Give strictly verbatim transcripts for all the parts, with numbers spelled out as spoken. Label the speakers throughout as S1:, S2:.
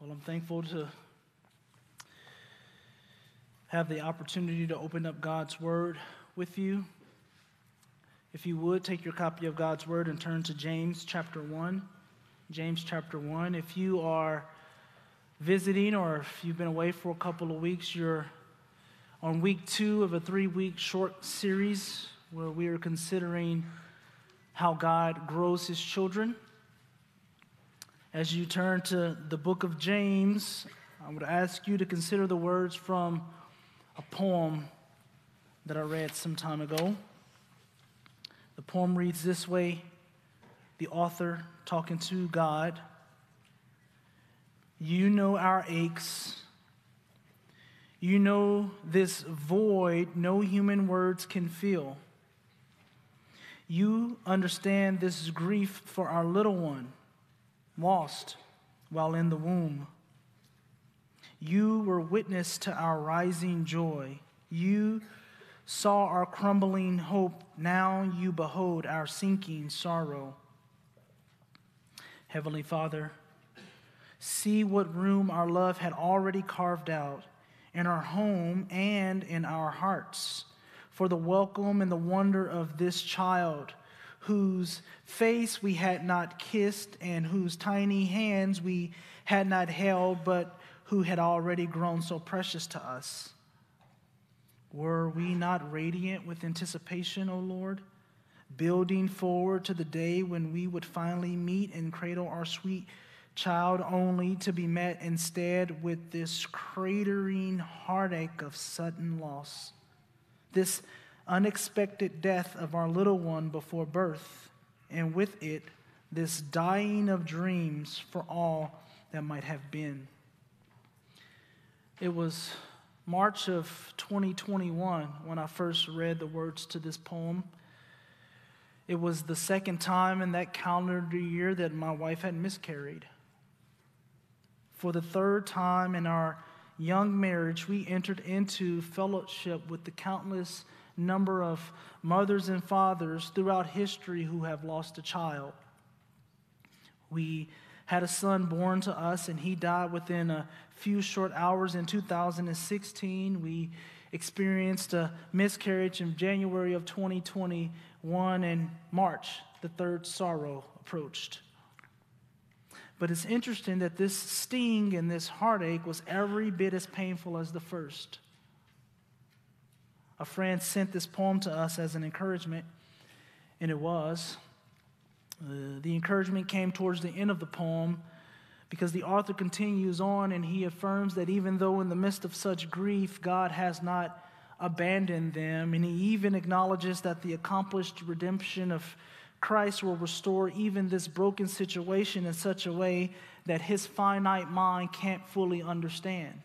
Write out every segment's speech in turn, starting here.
S1: Well, I'm thankful to have the opportunity to open up God's Word with you. If you would, take your copy of God's Word and turn to James chapter one. James chapter one. If you are visiting or if you've been away for a couple of weeks, you're on week two of a three-week short series where we are considering how God grows his children. As you turn to the book of James, I would ask you to consider the words from a poem that I read some time ago. The poem reads this way, the author talking to God. You know our aches. You know this void no human words can fill. You understand this grief for our little one, lost while in the womb. You were witness to our rising joy. You saw our crumbling hope. Now you behold our sinking sorrow. Heavenly Father, see what room our love had already carved out in our home and in our hearts for the welcome and the wonder of this child, whose face we had not kissed and whose tiny hands we had not held, but who had already grown so precious to us. Were we not radiant with anticipation, O Lord, building forward to the day when we would finally meet and cradle our sweet child, only to be met instead with this cratering heartache of sudden loss, this unexpected death of our little one before birth, and with it, this dying of dreams for all that might have been. It was March of twenty twenty-one when I first read the words to this poem. It was the second time in that calendar year that my wife had miscarried. For the third time in our young marriage, we entered into fellowship with the countless number of mothers and fathers throughout history who have lost a child. We had a son born to us, and he died within a few short hours in two thousand sixteen. We experienced a miscarriage in January of twenty twenty-one, and March, the third sorrow approached. But it's interesting that this sting and this heartache was every bit as painful as the first. A friend sent this poem to us as an encouragement, and it was. Uh, the encouragement came towards the end of the poem because the author continues on and he affirms that even though in the midst of such grief, God has not abandoned them, and he even acknowledges that the accomplished redemption of Christ will restore even this broken situation in such a way that his finite mind can't fully understand.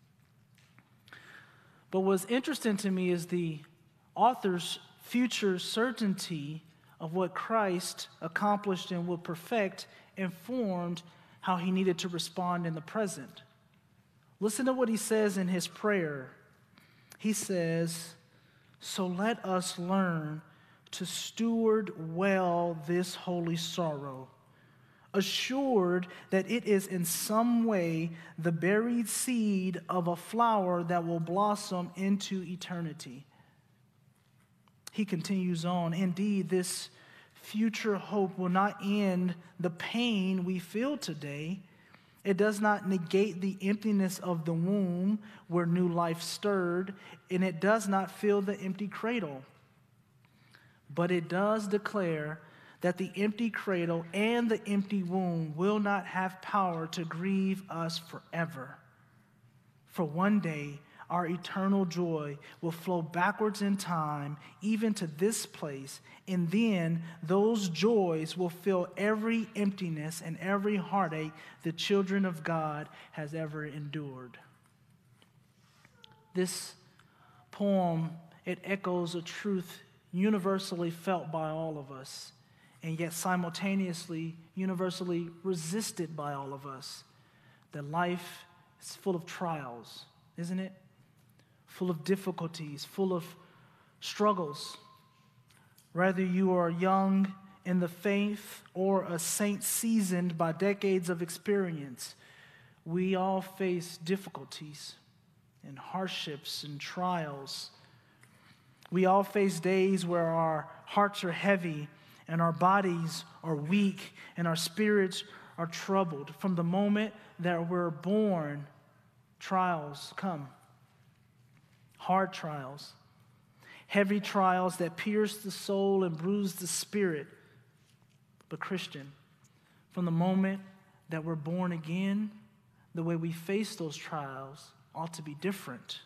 S1: But what's interesting to me is the author's future certainty of what Christ accomplished and will perfect informed how he needed to respond in the present. Listen to what he says in his prayer. He says, "So let us learn to steward well this holy sorrow, assured that it is in some way the buried seed of a flower that will blossom into eternity." He continues on, "Indeed, this future hope will not end the pain we feel today. It does not negate the emptiness of the womb where new life stirred, and it does not fill the empty cradle. But it does declare that the empty cradle and the empty womb will not have power to grieve us forever. For one day, our eternal joy will flow backwards in time, even to this place, and then those joys will fill every emptiness and every heartache the children of God has ever endured." This poem, it echoes a truth universally felt by all of us, and yet simultaneously universally resisted by all of us, that life is full of trials, isn't it? Full of difficulties, full of struggles. Whether you are young in the faith or a saint seasoned by decades of experience, We all face difficulties and hardships and trials. We all face days where our hearts are heavy and our bodies are weak and our spirits are troubled. From the moment that we're born, trials come. Hard trials. Heavy trials that pierce the soul and bruise the spirit. But Christian, from the moment that we're born again, the way we face those trials ought to be different.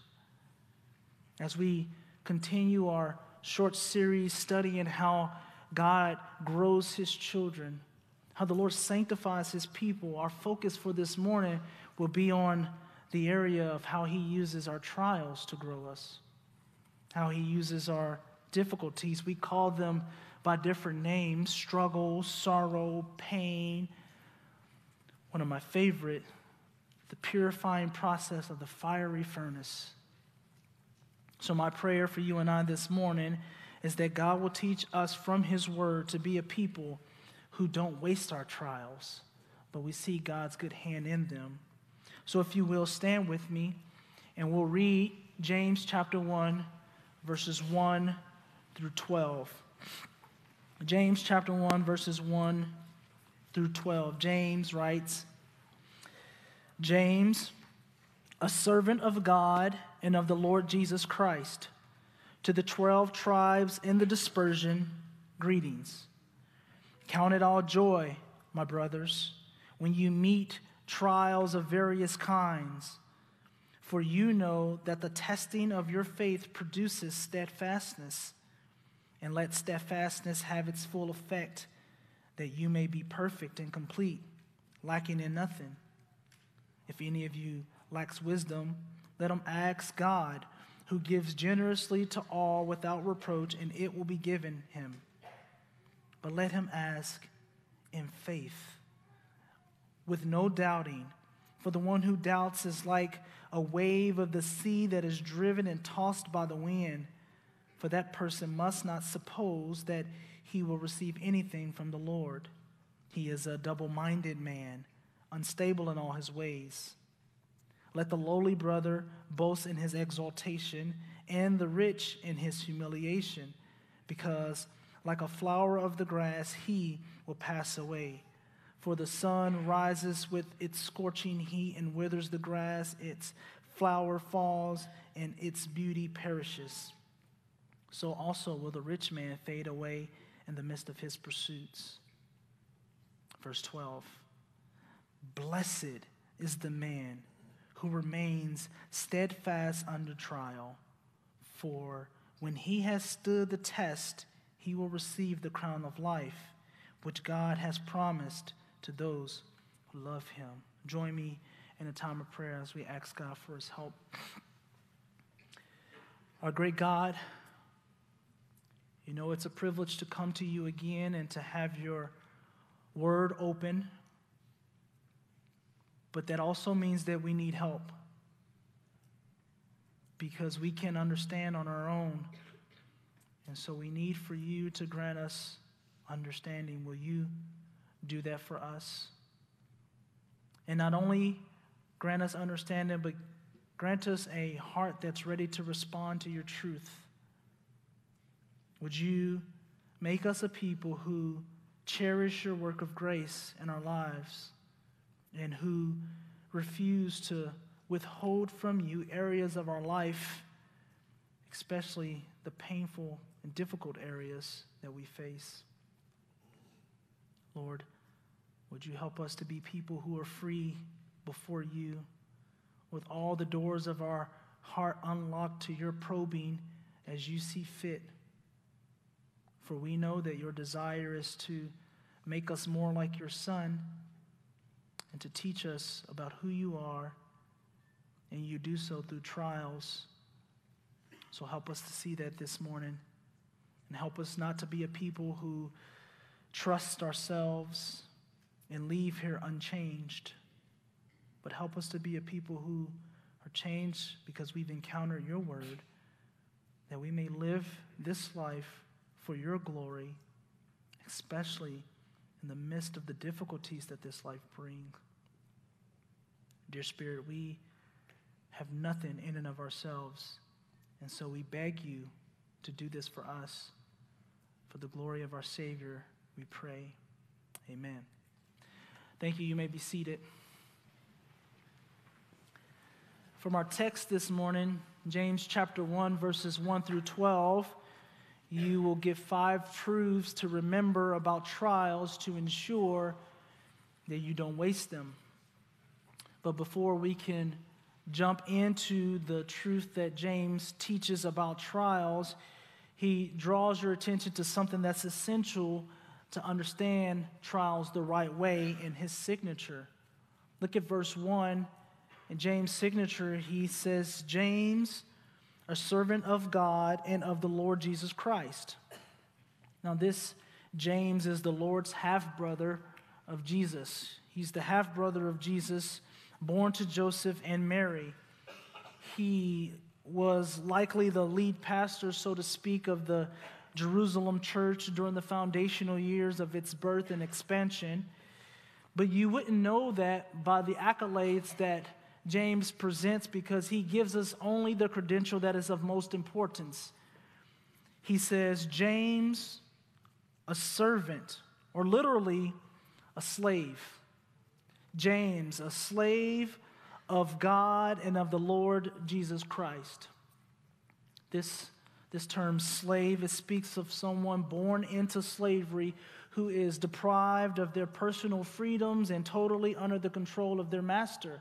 S1: As we continue our short series studying how God grows his children, how the Lord sanctifies his people, our focus for this morning will be on the area of how he uses our trials to grow us, how he uses our difficulties. We call them by different names: struggle, sorrow, pain. One of my favorite, the purifying process of the fiery furnace. So my prayer for you and I this morning is that God will teach us from his word to be a people who don't waste our trials, but we see God's good hand in them. So if you will, stand with me, and we'll read James chapter one, verses one through twelve. James chapter one, verses one through twelve. James writes, James, a servant of God and of the Lord Jesus Christ, to the twelve tribes in the dispersion, greetings. Count it all joy, my brothers, when you meet trials of various kinds, for you know that the testing of your faith produces steadfastness, and let steadfastness have its full effect, that you may be perfect and complete, lacking in nothing. If any of you lacks wisdom, let him ask God, who gives generously to all without reproach, and it will be given him. But let him ask in faith, with no doubting. For the one who doubts is like a wave of the sea that is driven and tossed by the wind. For that person must not suppose that he will receive anything from the Lord. He is a double-minded man, unstable in all his ways. Let the lowly brother boast in his exaltation, and the rich in his humiliation, because like a flower of the grass, he will pass away. For the sun rises with its scorching heat and withers the grass, its flower falls, and its beauty perishes. So also will the rich man fade away in the midst of his pursuits. Verse twelve, blessed is the man who remains steadfast under trial, for when he has stood the test, he will receive the crown of life, which God has promised to those who love him. Join me in a time of prayer as we ask God for his help. Our great God, you know it's a privilege to come to you again and to have your word open, but that also means that we need help, because we can't understand on our own. And so we need for you to grant us understanding. Will you do that for us? And not only grant us understanding, but grant us a heart that's ready to respond to your truth. Would you make us a people who cherish your work of grace in our lives, and who refuse to withhold from you areas of our life, especially the painful and difficult areas that we face. Lord, would you help us to be people who are free before you, with all the doors of our heart unlocked to your probing as you see fit. For we know that your desire is to make us more like your Son and to teach us about who you are, and you do so through trials. So help us to see that this morning, and help us not to be a people who trust ourselves and leave here unchanged, but help us to be a people who are changed because we've encountered your word, that we may live this life for your glory, especially in the midst of the difficulties that this life brings. Dear Spirit, we have nothing in and of ourselves, and so we beg you to do this for us. For the glory of our Savior, we pray. Amen. Thank you. You may be seated. From our text this morning, James chapter one, verses one through twelve, you will get five truths to remember about trials to ensure that you don't waste them. But before we can jump into the truth that James teaches about trials, he draws your attention to something that's essential to understand trials the right way in his signature. Look at verse one. In James' signature, he says, James, a servant of God and of the Lord Jesus Christ. Now, this James is the Lord's half-brother of Jesus. He's the half-brother of Jesus, born to Joseph and Mary. He was likely the lead pastor, so to speak, of the Jerusalem church during the foundational years of its birth and expansion. But you wouldn't know that by the accolades that James presents, because he gives us only the credential that is of most importance. He says, James, a servant, or literally a slave. James, a slave of God and of the Lord Jesus Christ. This, this term slave, it speaks of someone born into slavery who is deprived of their personal freedoms and totally under the control of their master.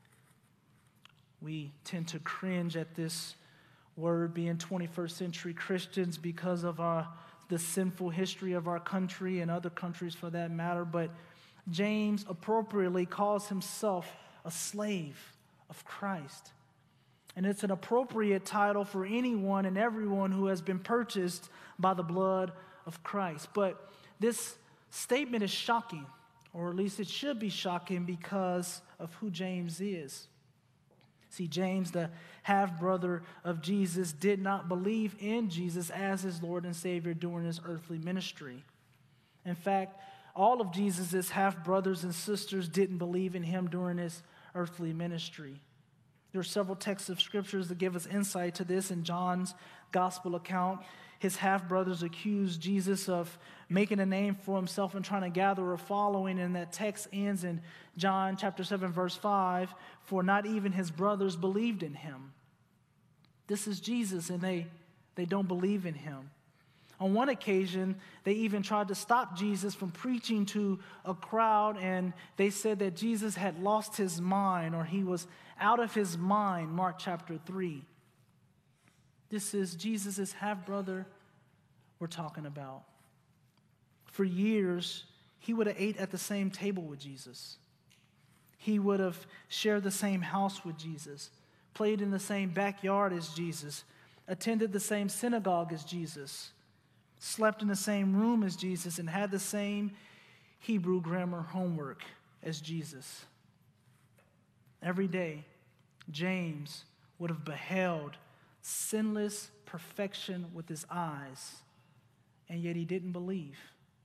S1: We tend to cringe at this word, being twenty-first century Christians, because of our, the sinful history of our country and other countries for that matter. But James appropriately calls himself a slave of Christ. And it's an appropriate title for anyone and everyone who has been purchased by the blood of Christ. But this statement is shocking, or at least it should be shocking, because of who James is. See, James, the half-brother of Jesus, did not believe in Jesus as his Lord and Savior during his earthly ministry. In fact, all of Jesus' half-brothers and sisters didn't believe in him during his earthly ministry. There are several texts of scriptures that give us insight to this. In John's gospel account, his half-brothers accused Jesus of making a name for himself and trying to gather a following, and that text ends in John chapter seven, verse five, for not even his brothers believed in him. This is Jesus, and they, they don't believe in him. On one occasion, they even tried to stop Jesus from preaching to a crowd, and they said that Jesus had lost his mind, or he was out of his mind, Mark chapter three. This is Jesus' half-brother we're talking about. For years, he would have ate at the same table with Jesus. He would have shared the same house with Jesus, played in the same backyard as Jesus, attended the same synagogue as Jesus, slept in the same room as Jesus, and had the same Hebrew grammar homework as Jesus. Every day, James would have beheld sinless perfection with his eyes, and yet he didn't believe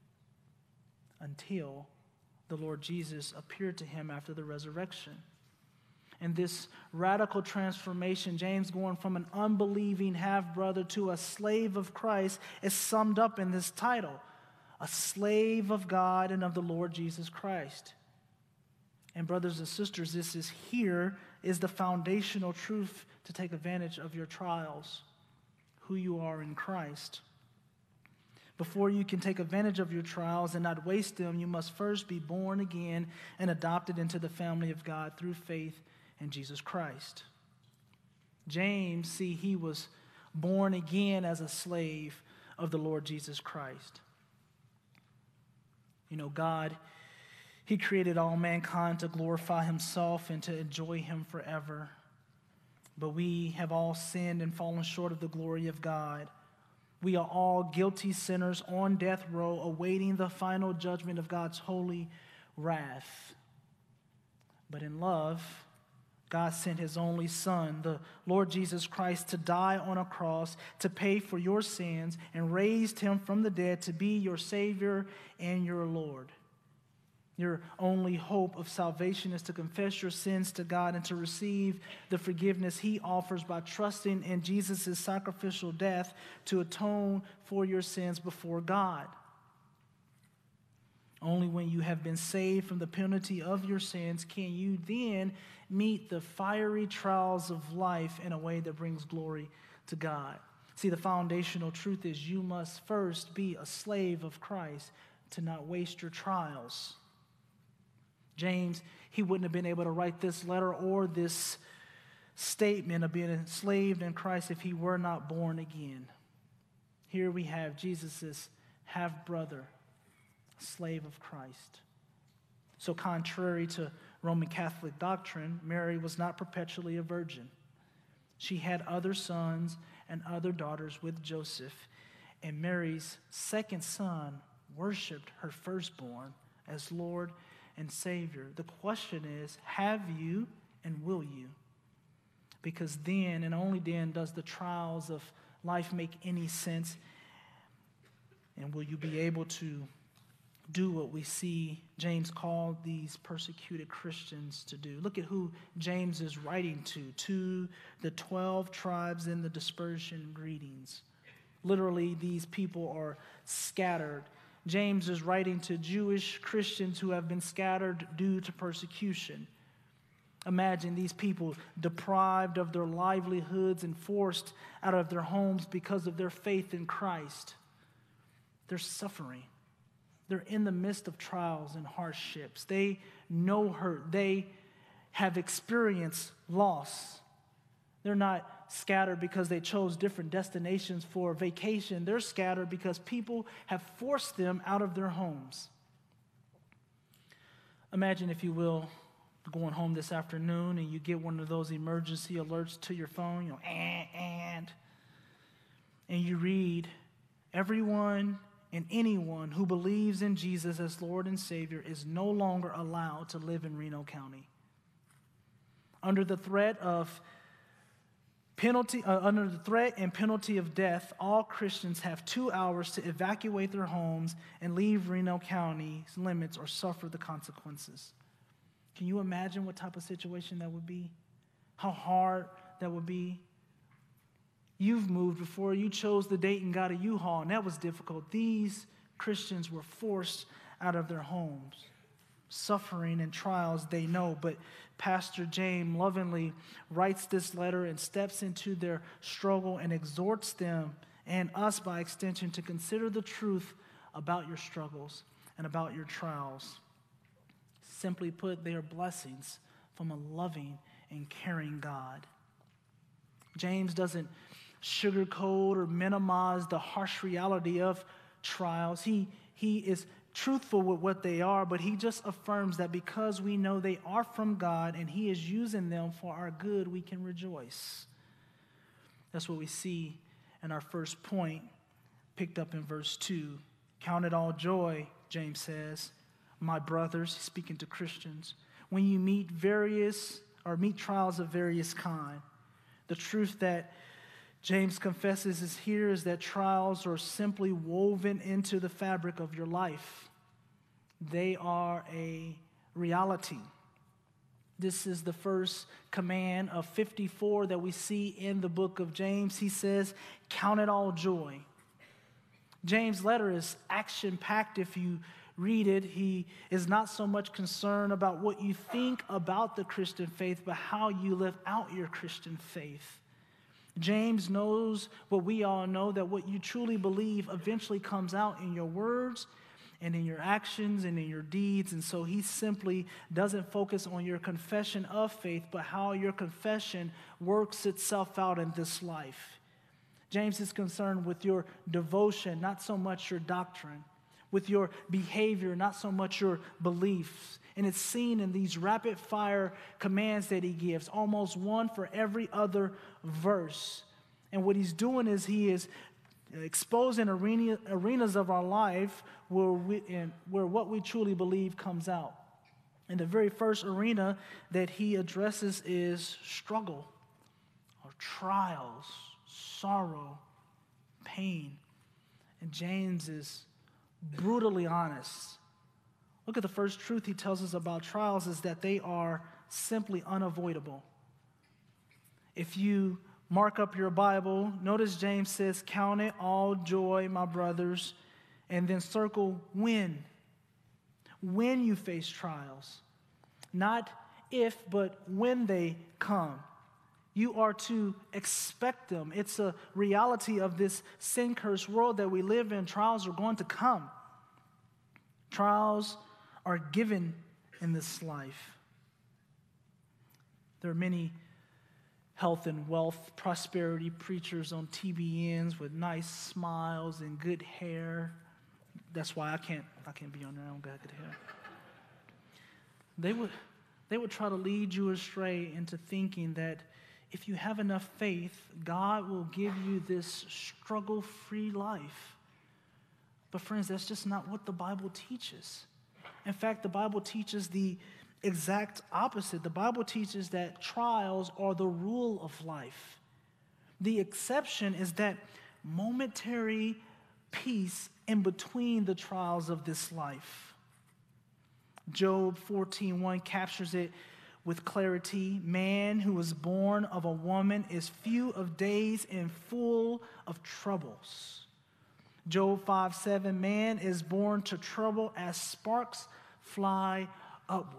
S1: until the Lord Jesus appeared to him after the resurrection. And this radical transformation, James going from an unbelieving half-brother to a slave of Christ, is summed up in this title, a slave of God and of the Lord Jesus Christ. And brothers and sisters, this is here is the foundational truth to take advantage of your trials, who you are in Christ. Before you can take advantage of your trials and not waste them, you must first be born again and adopted into the family of God through faith in Jesus Christ. James, see, he was born again as a slave of the Lord Jesus Christ. You know, God, he created all mankind to glorify himself and to enjoy him forever. But we have all sinned and fallen short of the glory of God. We are all guilty sinners on death row, awaiting the final judgment of God's holy wrath. But in love, God sent his only Son, the Lord Jesus Christ, to die on a cross, to pay for your sins, and raised him from the dead to be your Savior and your Lord. Your only hope of salvation is to confess your sins to God and to receive the forgiveness he offers by trusting in Jesus' sacrificial death to atone for your sins before God. Only when you have been saved from the penalty of your sins can you then meet the fiery trials of life in a way that brings glory to God. See, the foundational truth is you must first be a slave of Christ to not waste your trials. James, he wouldn't have been able to write this letter or this statement of being enslaved in Christ if he were not born again. Here we have Jesus' half-brother, slave of Christ. So contrary to Roman Catholic doctrine, Mary was not perpetually a virgin. She had other sons and other daughters with Joseph, and Mary's second son worshiped her firstborn as Lord and Savior. The question is, have you and will you? Because then and only then does the trials of life make any sense, and will you be able to do what we see James called these persecuted Christians to do. Look at who James is writing to, to the twelve tribes in the dispersion greetings. Literally, these people are scattered. James is writing to Jewish Christians who have been scattered due to persecution. Imagine these people deprived of their livelihoods and forced out of their homes because of their faith in Christ. They're suffering. They're in the midst of trials and hardships. They know hurt. They have experienced loss. They're not scattered because they chose different destinations for vacation. They're scattered because people have forced them out of their homes. Imagine, if you will, going home this afternoon and you get one of those emergency alerts to your phone, you know, and, and, and you read, everyone and anyone who believes in Jesus as Lord and Savior is no longer allowed to live in Reno County. Under the threat of penalty, uh, under the threat and penalty of death, all Christians have two hours to evacuate their homes and leave Reno County's limits or suffer the consequences. Can you imagine what type of situation that would be? How hard that would be? You've moved before. You chose the date and got a U-Haul, and that was difficult. These Christians were forced out of their homes. Suffering and trials they know, but Pastor James lovingly writes this letter and steps into their struggle and exhorts them and us by extension to consider the truth about your struggles and about your trials. Simply put, they are blessings from a loving and caring God. James doesn't sugarcoat or minimize the harsh reality of trials. He, he is truthful with what they are, but he just affirms that because we know they are from God and he is using them for our good, we can rejoice. That's what we see in our first point, picked up in verse two. Count it all joy, James says, my brothers, speaking to Christians, when you meet various or meet trials of various kind. The truth that James confesses is here is that trials are simply woven into the fabric of your life. They are a reality. This is the first command of fifty-four that we see in the book of James. He says, count it all joy. James' letter is action-packed. If you read it, he is not so much concerned about what you think about the Christian faith, but how you live out your Christian faith. James knows what we all know, that what you truly believe eventually comes out in your words and in your actions and in your deeds. And so he simply doesn't focus on your confession of faith, but how your confession works itself out in this life. James is concerned with your devotion, not so much your doctrine, with your behavior, not so much your beliefs. And it's seen in these rapid fire commands that he gives, almost one for every other verse. And what he's doing is he is exposing arena, arenas of our life where, we, in, where what we truly believe comes out. And the very first arena that he addresses is struggle, or trials, sorrow, pain. And James is brutally honest Look at the first truth he tells us about trials is that they are simply unavoidable. If you mark up your Bible, notice James says, "Count it all joy, my brothers," and then circle when. When you face trials. Not if, but when they come. You are to expect them. It's a reality of this sin-cursed world that we live in. Trials are going to come. Trials are given in this life. There are many health and wealth, prosperity preachers on T B Ns with nice smiles and good hair. That's why I can't I can't be on there. I don't got good hair. They would they would try to lead you astray into thinking that if you have enough faith, God will give you this struggle-free life. But friends, that's just not what the Bible teaches. In fact, the Bible teaches the exact opposite. The Bible teaches that trials are the rule of life. The exception is that momentary peace in between the trials of this life. Job fourteen one captures it with clarity. Man who was born of a woman is few of days and full of troubles. Job five seven, man is born to trouble as sparks fly upward.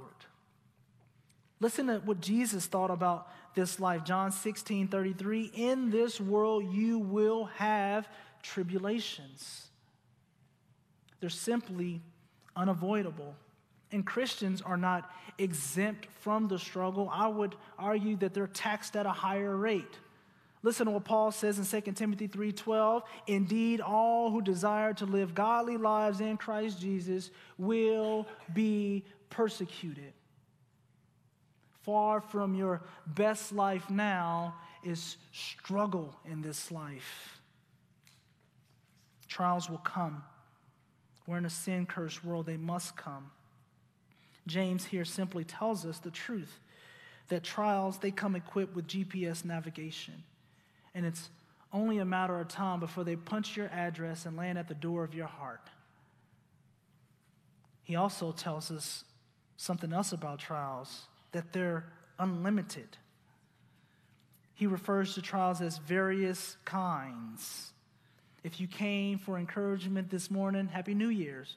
S1: Listen to what Jesus thought about this life. John sixteen thirty-three, in this world you will have tribulations. They're simply unavoidable. And Christians are not exempt from the struggle. I would argue that they're taxed at a higher rate. Listen to what Paul says in Second Timothy three twelve. Indeed, all who desire to live godly lives in Christ Jesus will be persecuted. Far from your best life now is struggle in this life. Trials will come. We're in a sin-cursed world. They must come. James here simply tells us the truth, that trials, they come equipped with G P S navigation. And it's only a matter of time before they punch your address and land at the door of your heart. He also tells us something else about trials, that they're unlimited. He refers to trials as various kinds. If you came for encouragement this morning, Happy New Year's.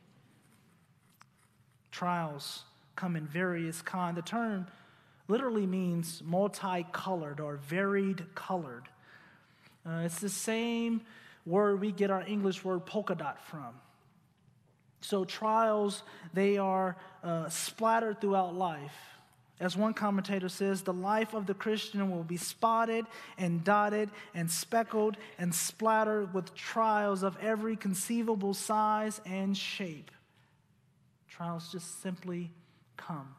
S1: Trials come in various kinds. The term literally means multicolored or varied colored. Uh, it's the same word we get our English word polka dot from. So trials, they are uh, splattered throughout life. As one commentator says, the life of the Christian will be spotted and dotted and speckled and splattered with trials of every conceivable size and shape. Trials just simply come.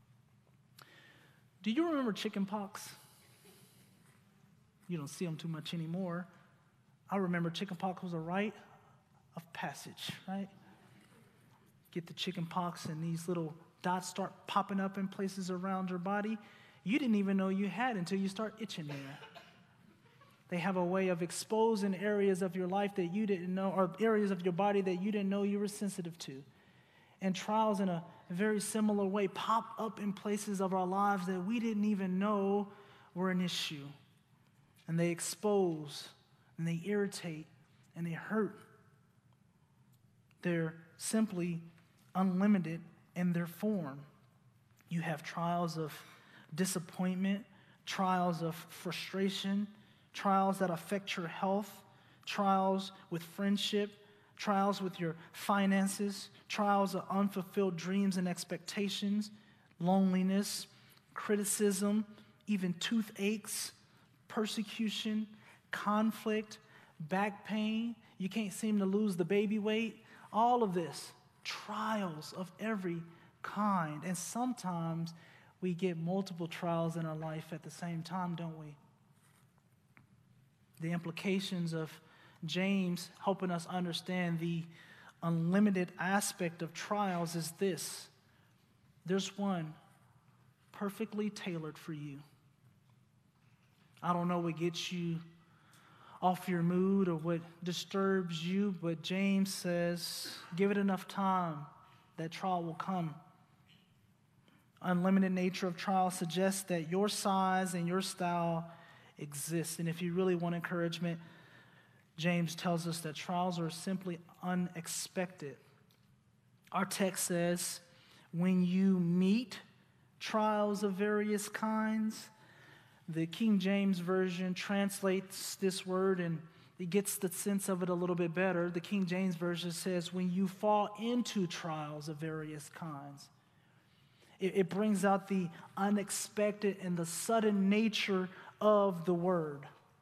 S1: Do you remember chicken pox? You don't see them too much anymore. I remember chicken pox was a rite of passage, right? Get the chicken pox and these little dots start popping up in places around your body. You didn't even know you had until you start itching there. They have a way of exposing areas of your life that you didn't know, or areas of your body that you didn't know you were sensitive to. And trials in a very similar way pop up in places of our lives that we didn't even know were an issue. And they expose, and they irritate, and they hurt. They're simply unlimited in their form. You have trials of disappointment, trials of frustration, trials that affect your health, trials with friendship, trials with your finances, trials of unfulfilled dreams and expectations, loneliness, criticism, even toothaches, persecution, conflict, back pain. You can't seem to lose the baby weight. All of this, trials of every kind. And sometimes we get multiple trials in our life at the same time, don't we? The implications of James helping us understand the unlimited aspect of trials is this. There's one perfectly tailored for you. I don't know what gets you off your mood or what disturbs you, but James says, give it enough time that trial will come. Unlimited nature of trial suggests that your size and your style exists. And if you really want encouragement, James tells us that trials are simply unexpected. Our text says, when you meet trials of various kinds, the King James Version translates this word and it gets the sense of it a little bit better. The King James Version says, when you fall into trials of various kinds. It, it brings out the unexpected and the sudden nature of the word.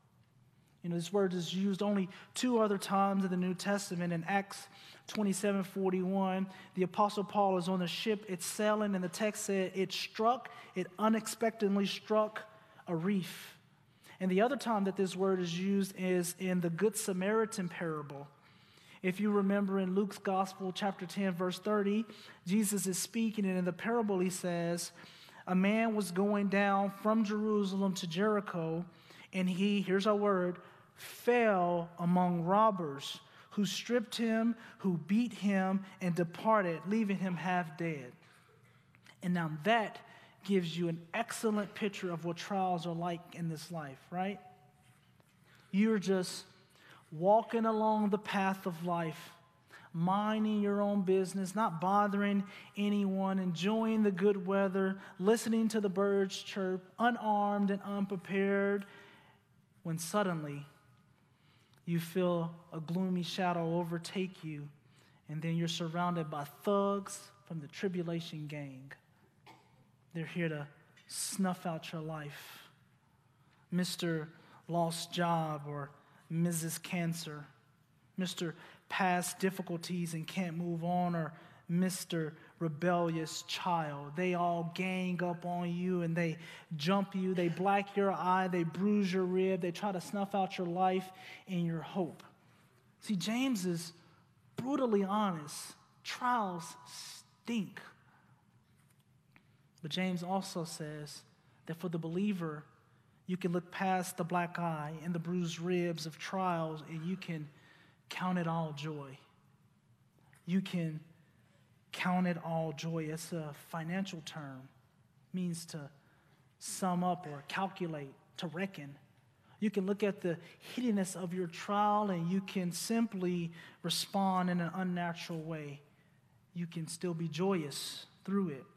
S1: You know, this word is used only two other times in the New Testament. In Acts twenty-seven forty-one, the Apostle Paul is on the ship, it's sailing, and the text said it struck, it unexpectedly struck a reef. And the other time that this word is used is in the Good Samaritan parable. If you remember in Luke's Gospel, chapter ten, verse thirty, Jesus is speaking, and in the parable he says, a man was going down from Jerusalem to Jericho, and he, here's our word, fell among robbers, who stripped him, who beat him, and departed, leaving him half dead. And now that gives you an excellent picture of what trials are like in this life, right? You're just walking along the path of life, minding your own business, not bothering anyone, enjoying the good weather, listening to the birds chirp, unarmed and unprepared, when suddenly you feel a gloomy shadow overtake you, and then you're surrounded by thugs from the tribulation gang. They're here to snuff out your life. Mister Lost Job or Missus Cancer, Mister Past Difficulties and Can't Move On, or Mister Rebellious Child. They all gang up on you and they jump you, they black your eye, they bruise your rib, they try to snuff out your life and your hope. See, James is brutally honest. Trials stink. But James also says that for the believer, you can look past the black eye and the bruised ribs of trials and you can count it all joy. You can count it all joy. It's a financial term. It means to sum up or calculate, to reckon. You can look at the hiddenness of your trial and you can simply respond in an unnatural way. You can still be joyous through it.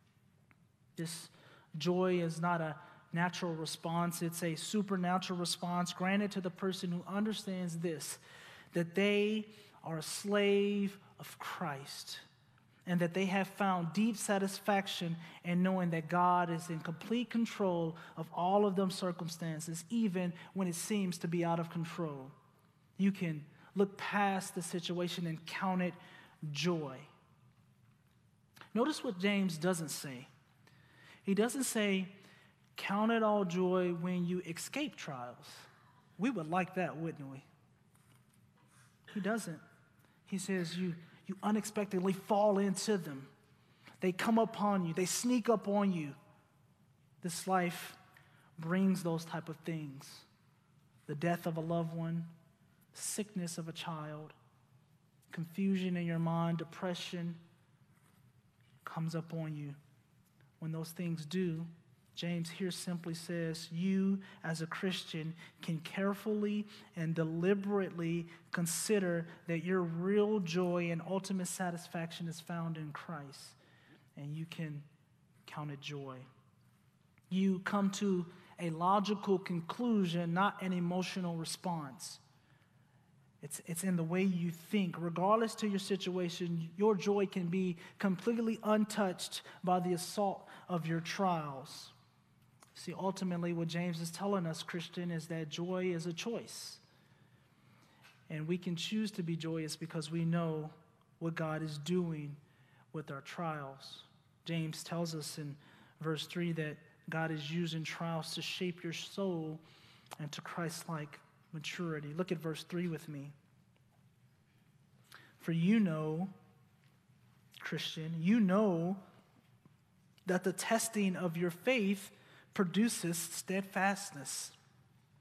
S1: This joy is not a natural response. It's a supernatural response granted to the person who understands this, that they are a slave of Christ and that they have found deep satisfaction in knowing that God is in complete control of all of them circumstances, even when it seems to be out of control. You can look past the situation and count it joy. Notice what James doesn't say. He doesn't say, count it all joy when you escape trials. We would like that, wouldn't we? He doesn't. He says you, you unexpectedly fall into them. They come upon you. They sneak up on you. This life brings those type of things. The death of a loved one, sickness of a child, confusion in your mind, depression comes up on you. When those things do, James here simply says, you as a Christian can carefully and deliberately consider that your real joy and ultimate satisfaction is found in Christ, and you can count it joy. You come to a logical conclusion, not an emotional response. It's, it's in the way you think. Regardless to your situation, your joy can be completely untouched by the assault of your trials. See, ultimately what James is telling us, Christian, is that joy is a choice. And we can choose to be joyous because we know what God is doing with our trials. James tells us in verse three that God is using trials to shape your soul and to Christ-like maturity. Look at verse three with me. For you know, Christian, you know that the testing of your faith produces steadfastness.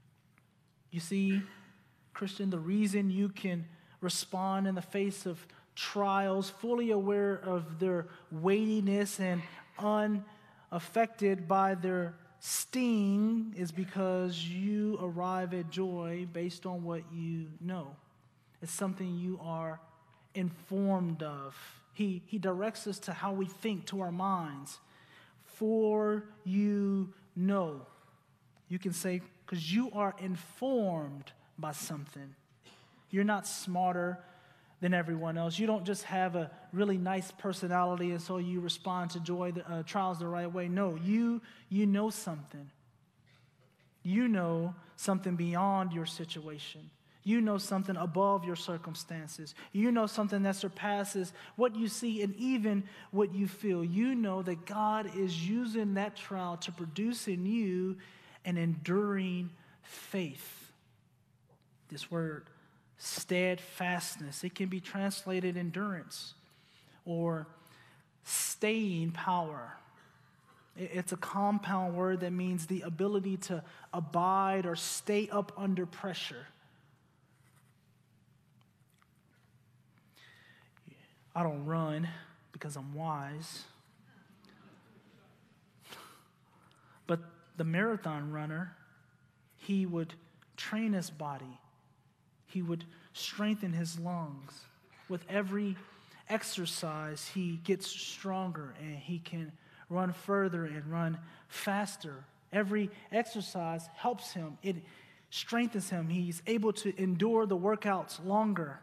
S1: You see, Christian, the reason you can respond in the face of trials, fully aware of their weightiness and unaffected by their sting, is because you arrive at joy based on what you know. It's something you are informed of. He, he directs us to how we think, to our minds. For you know. You can say, because you are informed by something. You're not smarter than everyone else. You don't just have a really nice personality and so you respond to joy, uh, trials the right way. No, you you know something. You know something beyond your situation. You know something above your circumstances. You know something that surpasses what you see and even what you feel. You know that God is using that trial to produce in you an enduring faith. This word, steadfastness, it can be translated endurance or staying power. It's a compound word that means the ability to abide or stay up under pressure. I don't run because I'm wise. But the marathon runner, he would train his body. He would strengthen his lungs. With every exercise, he gets stronger and he can run further and run faster. Every exercise helps him. It strengthens him. He's able to endure the workouts longer.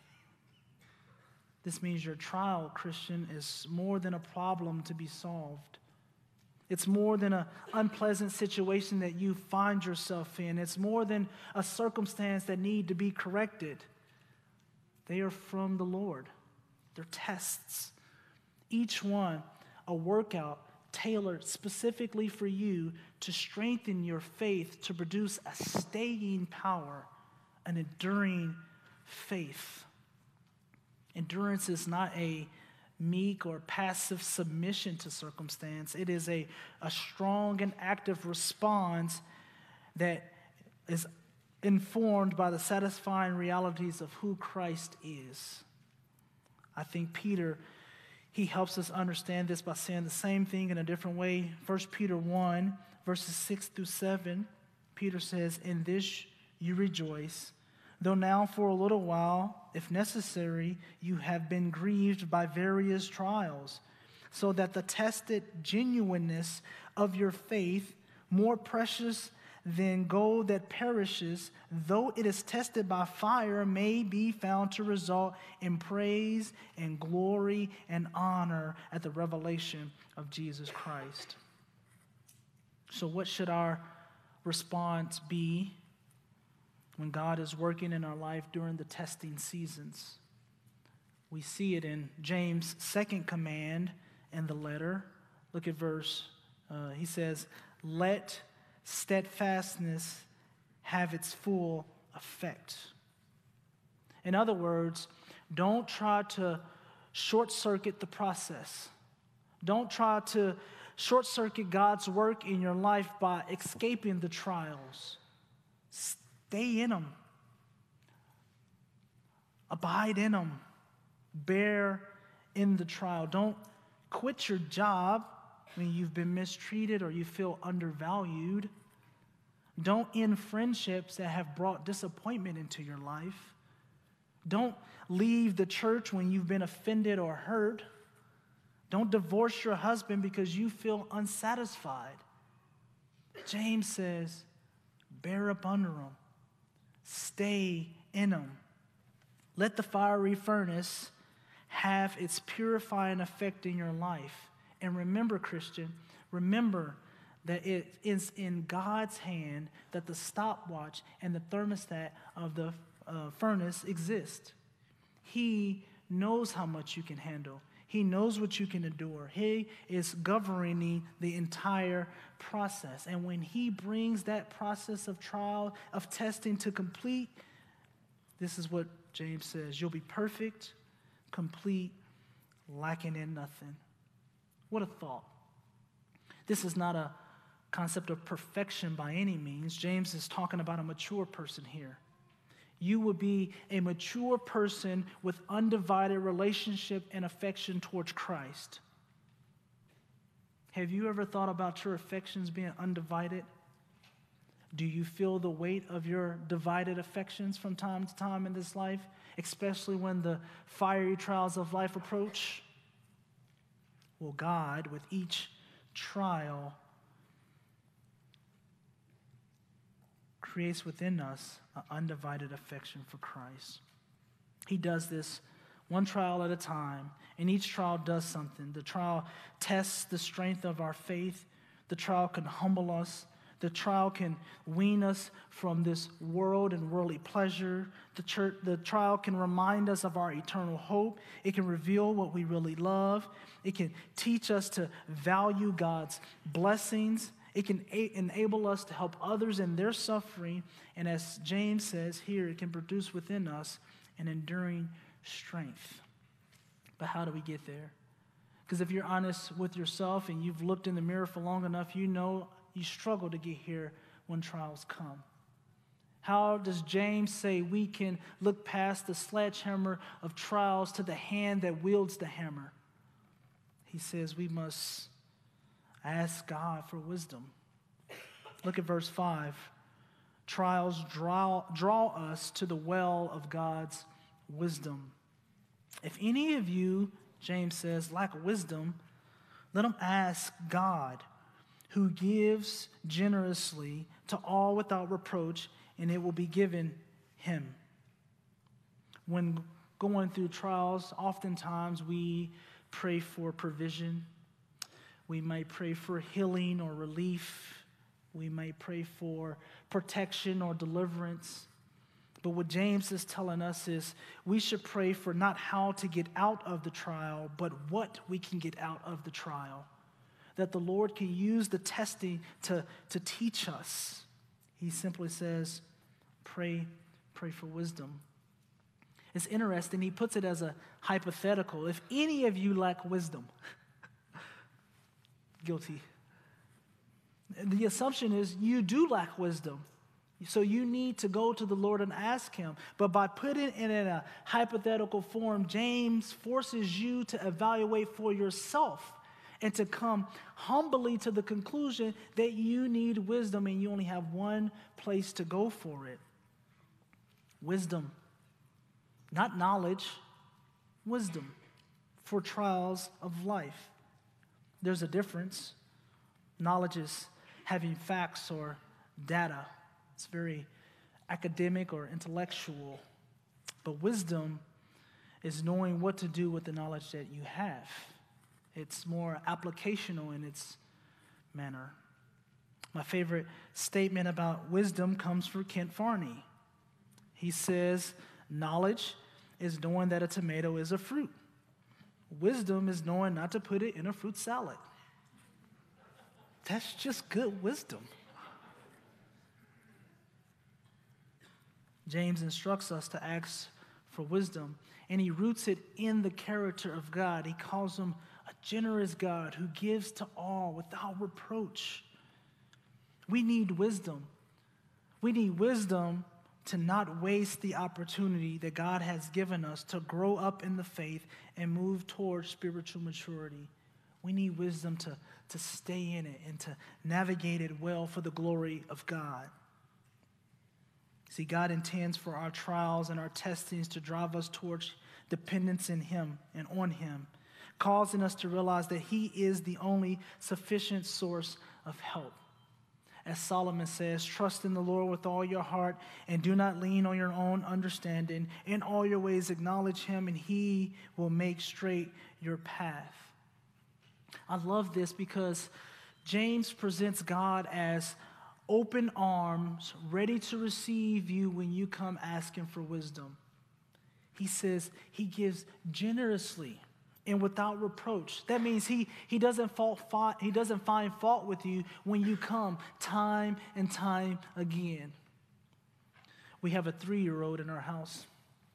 S1: This means your trial, Christian, is more than a problem to be solved. It's more than an unpleasant situation that you find yourself in. It's more than a circumstance that need to be corrected. They are from the Lord. They're tests. Each one a workout tailored specifically for you to strengthen your faith, to produce a staying power, an enduring faith. Endurance is not a meek or passive submission to circumstance. It is a, a strong and active response that is informed by the satisfying realities of who Christ is. I think Peter, he helps us understand this by saying the same thing in a different way. First Peter one, verses six through seven, Peter says, "In this you rejoice, though now for a little while, if necessary, you have been grieved by various trials, so that the tested genuineness of your faith, more precious than gold that perishes, though it is tested by fire, may be found to result in praise and glory and honor at the revelation of Jesus Christ." So what should our response be when God is working in our life during the testing seasons? We see it in James' second command in the letter. Look at verse, uh, he says, "Let steadfastness have its full effect." In other words, don't try to short-circuit the process. Don't try to short-circuit God's work in your life by escaping the trials. Stay in them. Abide in them. Bear in the trial. Don't quit your job when you've been mistreated or you feel undervalued. Don't end friendships that have brought disappointment into your life. Don't leave the church when you've been offended or hurt. Don't divorce your husband because you feel unsatisfied. James says, bear up under them. Stay in them. Let the fiery furnace have its purifying effect in your life. And remember, Christian, remember that it is in God's hand that the stopwatch and the thermostat of the uh, furnace exist. He knows how much you can handle. He knows what you can endure. He is governing the entire process. And when he brings that process of trial, of testing to complete, this is what James says: you'll be perfect, complete, lacking in nothing. What a thought. This is not a concept of perfection by any means. James is talking about a mature person here. you will be a mature person with undivided relationship and affection towards Christ. Have you ever thought about your affections being undivided? Do you feel the weight of your divided affections from time to time in this life, especially when the fiery trials of life approach? Well, God, with each trial, creates within us an undivided affection for Christ. He does this one trial at a time, and each trial does something. The trial tests the strength of our faith. The trial can humble us. The trial can wean us from this world and worldly pleasure. The, church, the trial can remind us of our eternal hope. It can reveal what we really love. It can teach us to value God's blessings. It can a- enable us to help others in their suffering. And as James says here, it can produce within us an enduring strength. But how do we get there? Because if you're honest with yourself and you've looked in the mirror for long enough, you know you struggle to get here when trials come. How does James say we can look past the sledgehammer of trials to the hand that wields the hammer? He says we must ask God for wisdom. Look at verse five. Trials draw, draw us to the well of God's wisdom. If any of you, James says, lack wisdom, let him ask God, who gives generously to all without reproach, and it will be given him. When going through trials, oftentimes we pray for provision. We might pray for healing or relief. We might pray for protection or deliverance. But what James is telling us is we should pray for not how to get out of the trial, but what we can get out of the trial. That the Lord can use the testing to, to teach us. He simply says, pray, pray for wisdom. It's interesting. He puts it as a hypothetical. If any of you lack wisdom, guilty. The assumption is you do lack wisdom. So you need to go to the Lord and ask him. But by putting it in a hypothetical form, James forces you to evaluate for yourself and to come humbly to the conclusion that you need wisdom and you only have one place to go for it. Wisdom. Not knowledge, wisdom for trials of life. There's a difference. Knowledge is having facts or data. It's very academic or intellectual. But wisdom is knowing what to do with the knowledge that you have. It's more applicational in its manner. My favorite statement about wisdom comes from Kent Farney. He says, knowledge is knowing that a tomato is a fruit. Wisdom is knowing not to put it in a fruit salad. That's just good wisdom. James instructs us to ask for wisdom, and he roots it in the character of God. He calls him a generous God who gives to all without reproach. We need wisdom. We need wisdom to not waste the opportunity that God has given us to grow up in the faith and move towards spiritual maturity. We need wisdom to, to stay in it and to navigate it well for the glory of God. See, God intends for our trials and our testings to drive us towards dependence in him and on him, causing us to realize that he is the only sufficient source of help. As Solomon says, trust in the Lord with all your heart and do not lean on your own understanding. In all your ways acknowledge him and he will make straight your path. I love this because James presents God as open arms, ready to receive you when you come asking for wisdom. He says he gives generously and without reproach. That means he, he, doesn't fault, he doesn't find fault with you when you come time and time again. We have a three-year-old in our house.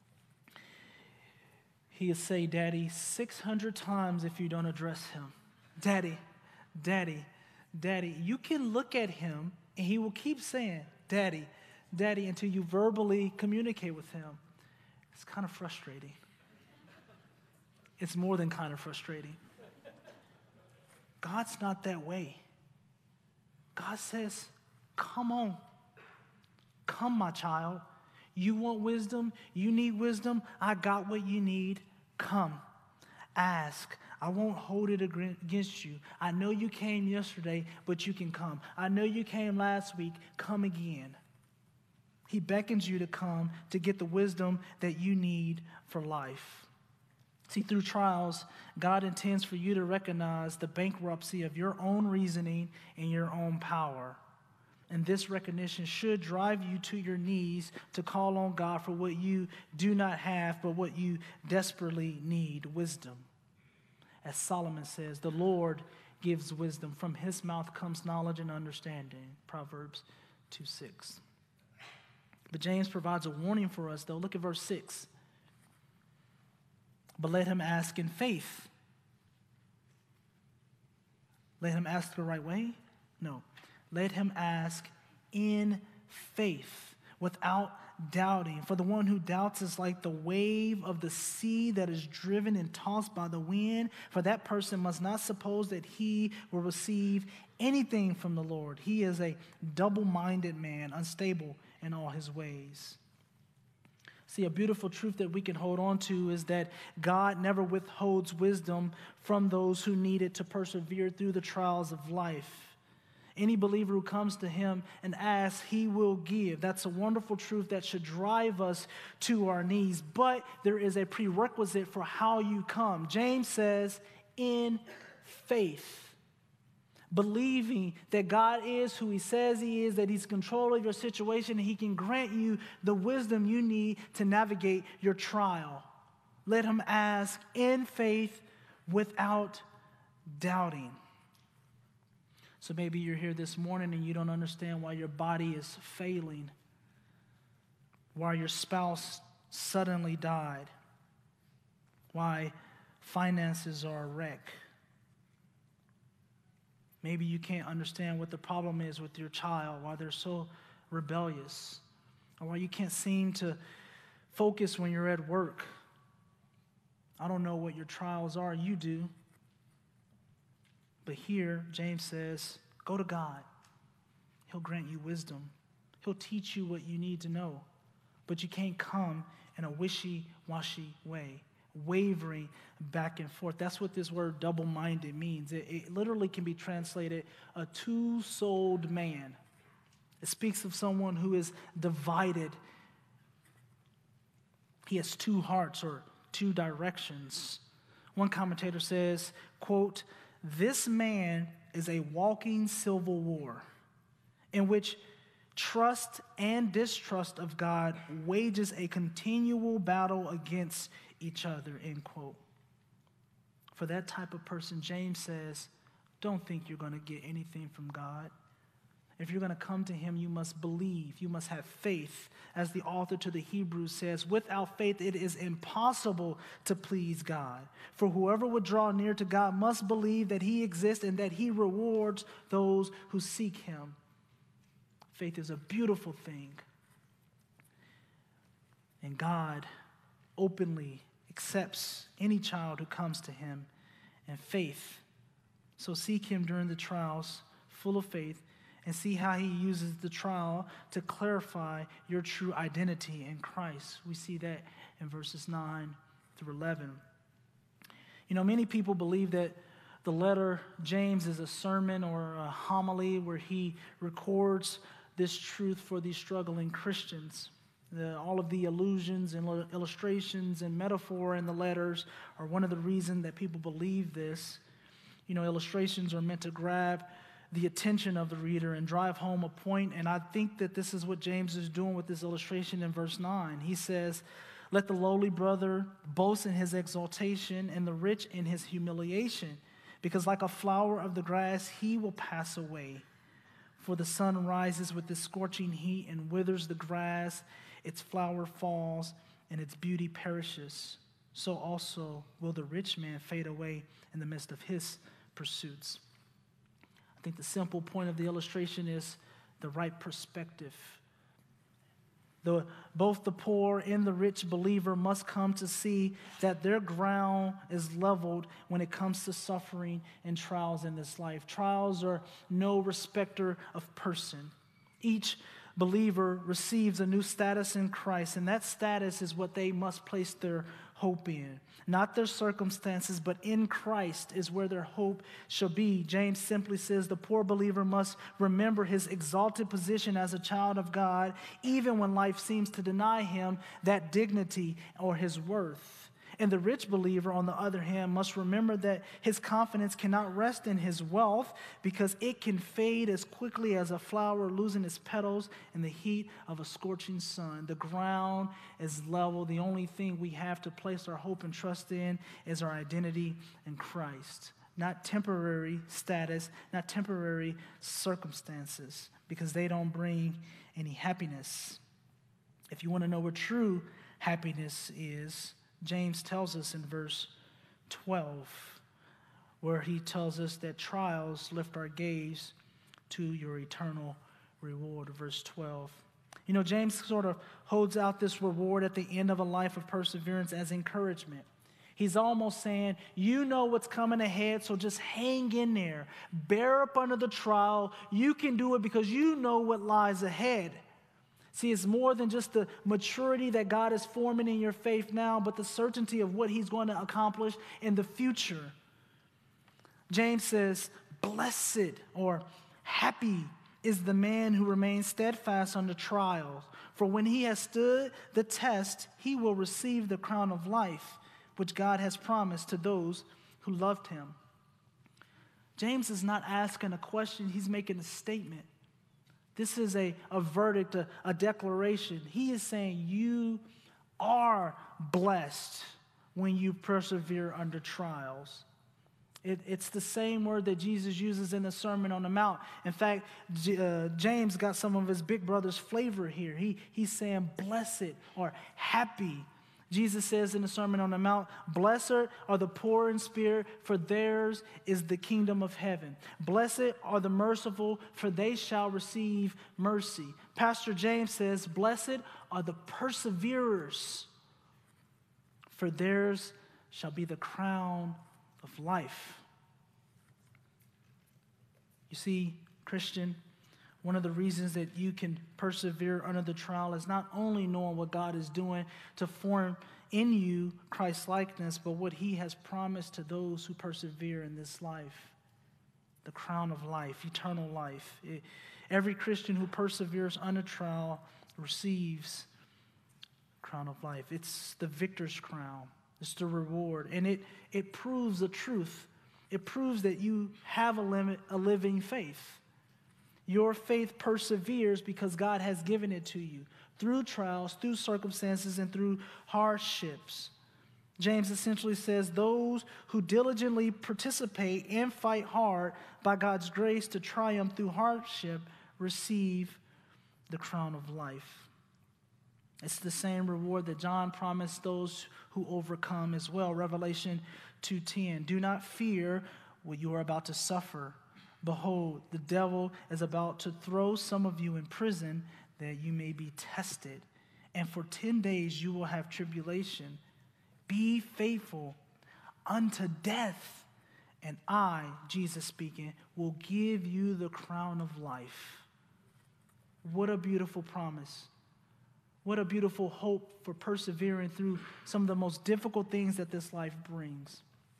S1: He'll say, Daddy, six hundred times if you don't address him. Daddy, Daddy, Daddy. You can look at him and he will keep saying, Daddy, Daddy, until you verbally communicate with him. It's kind of frustrating. It's more than kind of frustrating. God's not that way. God says, come on. Come, my child. You want wisdom? You need wisdom? I got what you need. Come. Ask. I won't hold it against you. I know you came yesterday, but you can come. I know you came last week. Come again. He beckons you to come to get the wisdom that you need for life. See, through trials, God intends for you to recognize the bankruptcy of your own reasoning and your own power. And this recognition should drive you to your knees to call on God for what you do not have, but what you desperately need, wisdom. As Solomon says, the Lord gives wisdom. From his mouth comes knowledge and understanding. Proverbs two six. But James provides a warning for us, though. Look at verse six. But let him ask in faith. Let him ask the right way? No. Let him ask in faith, without doubting. For the one who doubts is like the wave of the sea that is driven and tossed by the wind. For that person must not suppose that he will receive anything from the Lord. He is a double-minded man, unstable in all his ways. See, a beautiful truth that we can hold on to is that God never withholds wisdom from those who need it to persevere through the trials of life. Any believer who comes to him and asks, he will give. That's a wonderful truth that should drive us to our knees. But there is a prerequisite for how you come. James says, in faith. Believing that God is who he says he is, that he's in control of your situation, and he can grant you the wisdom you need to navigate your trial. Let him ask in faith without doubting. So maybe you're here this morning and you don't understand why your body is failing, why your spouse suddenly died, why finances are a wreck. Maybe you can't understand what the problem is with your child, why they're so rebellious, or why you can't seem to focus when you're at work. I don't know what your trials are, you do. But here, James says, go to God. He'll grant you wisdom. He'll teach you what you need to know. But you can't come in a wishy-washy way, wavering back and forth. That's what this word double-minded means. It, it literally can be translated a two-souled man. It speaks of someone who is divided. He has two hearts or two directions. One commentator says, quote, this man is a walking civil war in which trust and distrust of God wages a continual battle against each other, end quote. For that type of person, James says, don't think you're going to get anything from God. If you're going to come to him, you must believe. You must have faith. As the author to the Hebrews says, without faith it is impossible to please God. For whoever would draw near to God must believe that he exists and that he rewards those who seek him. Faith is a beautiful thing. And God openly accepts any child who comes to him in faith. So seek him during the trials, full of faith, and see how he uses the trial to clarify your true identity in Christ. We see that in verses nine through eleven. You know, many people believe that the letter James is a sermon or a homily where he records this truth for these struggling Christians. The, all of the allusions and illustrations and metaphor in the letters are one of the reasons that people believe this. You know, illustrations are meant to grab the attention of the reader and drive home a point. And I think that this is what James is doing with this illustration in verse nine. He says, let the lowly brother boast in his exaltation and the rich in his humiliation, because like a flower of the grass, he will pass away. For the sun rises with its scorching heat and withers the grass, its flower falls, and its beauty perishes. So also will the rich man fade away in the midst of his pursuits. I think the simple point of the illustration is the right perspective. The, both the poor and the rich believer must come to see that their ground is leveled when it comes to suffering and trials in this life. Trials are no respecter of person. Each believer receives a new status in Christ, and that status is what they must place their hope in. Not their circumstances, but in Christ is where their hope shall be. James simply says the poor believer must remember his exalted position as a child of God, even when life seems to deny him that dignity or his worth. And the rich believer, on the other hand, must remember that his confidence cannot rest in his wealth because it can fade as quickly as a flower losing its petals in the heat of a scorching sun. The ground is level. The only thing we have to place our hope and trust in is our identity in Christ, not temporary status, not temporary circumstances, because they don't bring any happiness. If you want to know what true happiness is, James tells us in verse twelve, where he tells us that trials lift our gaze to your eternal reward. Verse twelve. You know, James sort of holds out this reward at the end of a life of perseverance as encouragement. He's almost saying, you know what's coming ahead, so just hang in there. Bear up under the trial. You can do it because you know what lies ahead. See, it's more than just the maturity that God is forming in your faith now, but the certainty of what he's going to accomplish in the future. James says, blessed or happy is the man who remains steadfast under trials. For when he has stood the test, he will receive the crown of life, which God has promised to those who loved him. James is not asking a question, he's making a statement. This is a, a verdict, a, a declaration. He is saying you are blessed when you persevere under trials. It, it's the same word that Jesus uses in the Sermon on the Mount. In fact, J- uh, James got some of his big brother's flavor here. He, he's saying blessed or happy. Jesus says in the Sermon on the Mount, blessed are the poor in spirit, for theirs is the kingdom of heaven. Blessed are the merciful, for they shall receive mercy. Pastor James says, blessed are the perseverers, for theirs shall be the crown of life. You see, Christian, one of the reasons that you can persevere under the trial is not only knowing what God is doing to form in you Christ-likeness, but what he has promised to those who persevere in this life, the crown of life, eternal life. It, every Christian who perseveres under trial receives the crown of life. It's the victor's crown. It's the reward. And it, it proves the truth. It proves that you have a, limit, a living faith. Your faith perseveres because God has given it to you through trials, through circumstances, and through hardships. James essentially says those who diligently participate and fight hard by God's grace to triumph through hardship receive the crown of life. It's the same reward that John promised those who overcome as well. Revelation two ten. Do not fear what you are about to suffer. Behold, the devil is about to throw some of you in prison that you may be tested. And for ten days you will have tribulation. Be faithful unto death, and I, Jesus speaking, will give you the crown of life. What a beautiful promise. What a beautiful hope for persevering through some of the most difficult things that this life brings.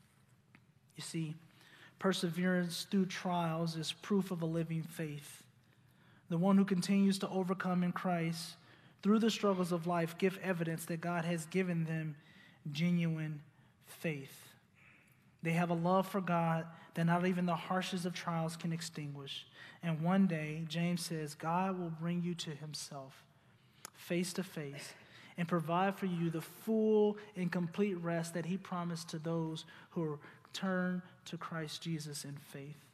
S1: You see, perseverance through trials is proof of a living faith. The one who continues to overcome in Christ through the struggles of life give evidence that God has given them genuine faith. They have a love for God that not even the harshest of trials can extinguish. And one day, James says, God will bring you to himself, face to face, and provide for you the full and complete rest that he promised to those who turn to Christ Jesus in faith.